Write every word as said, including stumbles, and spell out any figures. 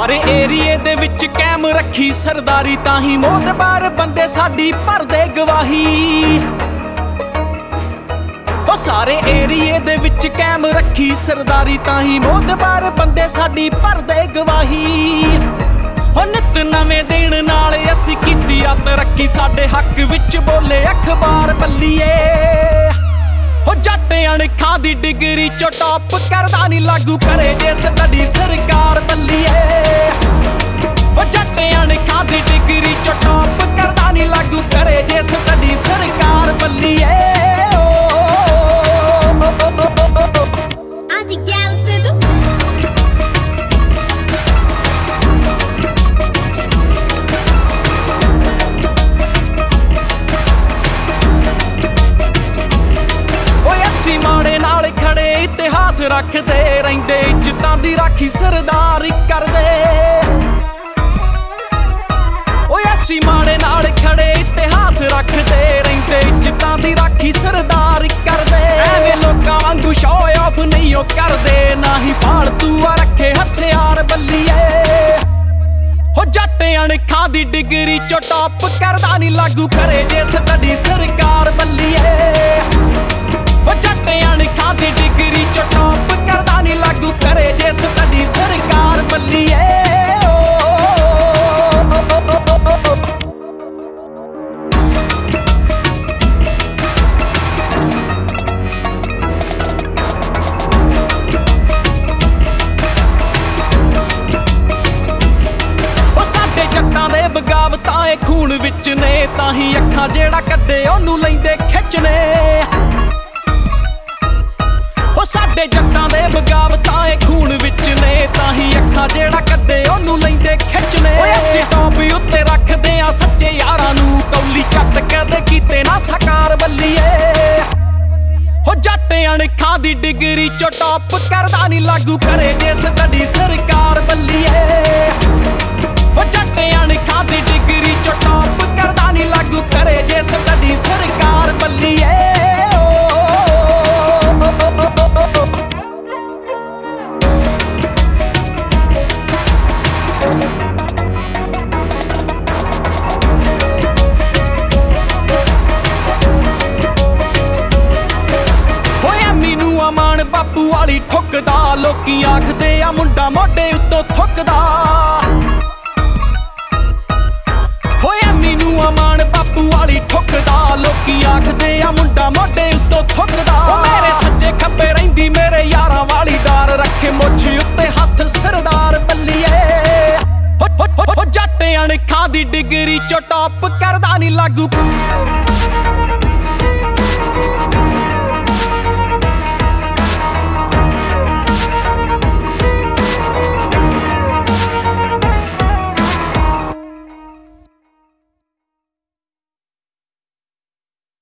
ਸਾਰੇ ਏਰੀਏ ਦੇ ਵਿੱਚ ਕਾਇਮ ਰੱਖੀ ਸਰਦਾਰੀ, ਤਾਂ ਹੀ ਮੋਦਬਾਰ ਬੰਦੇ ਸਾਡੀ ਭਰਦੇ ਗਵਾਹੀ। ਉਹ ਸਾਰੇ ਏਰੀਏ ਦੇ ਵਿੱਚ ਕਾਇਮ ਰੱਖੀ ਸਰਦਾਰੀ, ਤਾਂ ਹੀ ਮੋਦਬਾਰ ਬੰਦੇ ਸਾਡੀ ਭਰਦੇ ਗਵਾਹੀ। ਉਹ ਨਿਤ ਨਵੇਂ ਦਿਨ ਨਾਲ ਅਸੀਂ ਕੀਤੀ ਆ ਤਰੱਕੀ, ਸਾਡੇ ਹੱਕ ਵਿੱਚ ਬੋਲੇ ਅਖਬਾਰ ਬੱਲੀਏ। ਉਹ ਜੱਟ ਅਣਖਾਂ ਦੀ ਡਿਗਰੀ ਚੋਂ ਟੌਪ ਕਰਦਾ ਨੀ ਲਾਗੂ ਕਰੇ ਜੇ ਸਟੱਡੀ ਸਰਕਾਰ ਬੱਲੀਏ। ਉਹ ਜੱਟ ਅਣਖਾਂ ਦੀ ਡਿਗਰੀ ਚੋਂ ਟੌਪ ਕਰਦਾ ਨੀ ਲਾਗੂ ਕਰੇ ਜੇ ਸਟੱਡੀ ਸਰਕਾਰ ਬੱਲੀਏ। ਇਤਿਹਾਸ ਰੱਖਦੇ ਰਹਿੰਦੇ, ਇੱਜ਼ਤਾਂ ਦੀ ਰਾਖੀ ਸਰਦਾਰ ਕਰਦੇ। ਓਏ ਅਸੀਂ ਮਾੜੇ ਨਾਲ ਖੜੇ ਇਤਿਹਾਸ ਰੱਖਦੇ ਰਹਿੰਦੇ, ਇੱਜ਼ਤਾਂ ਦੀ ਰਾਖੀ ਸਰਦਾਰ ਕਰਦੇ। ਐਵੇਂ ਲੋਕਾਂ ਵਾਂਗੂ ਸ਼ੋਅ ਆਫ ਨਹੀਂ ਉਹ ਕਰਦੇ, ਨਾ ਹੀ ਫਾਲਤੂ ਆ ਰੱਖੇ ਹਥਿਆਰ ਬੱਲੀਏ। ਹੋ ਜੱਟ ਅਣਖਾਂ ਦੀ ਡਿਗਰੀ ਚੋਂ ਟੌਪ ਕਰਦਾ ਨੀ ਲਾਗੂ ਕਰੇ ਜੇ ਸਟੱਡੀ ਸਰਕਾਰ ਬੱਲੀਏ। ਹੋ ਜੱਟ ਅਣਖਾਂ ਦੀ ਡਿਗਰੀ ਚੋਂ ਟੌਪ ਕਰਦਾ ਨੀ ਲਾਗੂ ਕਰੇ ਜੇ ਸਟੱਡੀ ਸਰਕਾਰ ਬੱਲੀਏ। ਉਹ ਸਾਡੇ ਜੱਟਾਂ ਦੇ ਬਗਾਵਤਾਂ ਏ ਖੂਨ ਵਿੱਚ ਨੇ, ਤਾਂ ਹੀ ਅੱਖਾਂ ਜਿਹੜਾ ਕੱਢੇ ਉਹਨੂੰ ਲੈਂਦੇ ਖਿੱਚਣੇ। ਸਾਡੇ ਜੱਟਾਂ ਦੇ ਬਗਾਵਤਾਂ ਏ ਖੂਨ ਵਿੱਚ ਨੇ, ਤਾਂ ਹੀ ਅੱਖਾਂ ਜਿਹੜਾ ਕੱਢੇ ਉਹਨੂੰ ਲੈਂਦੇ ਖਿੱਚਣੇ। ਓਏ ਅਸੀਂ ਟੌਪ ਉੱਤੇ ਰੱਖਦੇ ਆ ਸੱਚੇ ਯਾਰਾਂ ਨੂੰ, ਕੌਲੀ ਚੱਟ ਕਦੇ ਕੀਤੇ ਨਾ ਸਾਕਾਰ ਬੱਲੀਏ। ਹੋ ਜੱਟ ਅਣਖਾਂ ਦੀ ਡਿਗਰੀ ਚੋਂ ਟੌਪ ਕਰਦਾ ਨੀ ਲਾਗੂ ਕਰੇ ਜੇ ਸਟੱਡੀ ਸਰਕਾਰ ਬੱਲੀਏ। ਹੋ ਜੱਟ ਅਣਖਾਂ ਦੀ ਡਿਗਰੀ ਚੋਂ ਟੌਪ ਕਰਦਾ ਨੀ ਲਾਗੂ ਕਰੇ ਜੇ ਸਟੱਡੀ ਸਰਕਾਰ ਬੱਲੀਏ। ਅਮਾਨ ਬਾਪੂ ਵਾਲੀ ਠੁੱਕਦਾ, ਲੋਕੀ ਆਖਦੇ ਆ ਮੁੰਡਾ ਮੋਢੇ ਉੱਤੋਂ ਥੁੱਕਦਾ। ਹੋਏ ਮੈਨੂੰ ਅਮਾਨ ਬਾਪੂ ਵਾਲੀ ਠੁੱਕਦਾ, ਲੋਕੀ ਆਖਦੇ ਆ ਮੁੰਡਾ ਮੋਢੇ ਉੱਤੋਂ ਥੁੱਕਦਾ। ਉਹ ਮੇਰੇ ਸੱਜੇ ਖੱਬੇ ਰਹਿੰਦੀ ਮੇਰੇ ਯਾਰਾਂ ਵਾਲੀ ਡਾਰ, ਰੱਖੇ ਮੁੱਛ ਉੱਤੇ ਹੱਥ ਸਰਦਾਰ ਬੱਲੀਏ। ਹੋ ਜੱਟ ਅਣਖਾਂ ਦੀ ਡਿਗਰੀ ਚੋਂ ਟੌਪ ਕਰਦਾ ਨੀ ਲਾਗੂ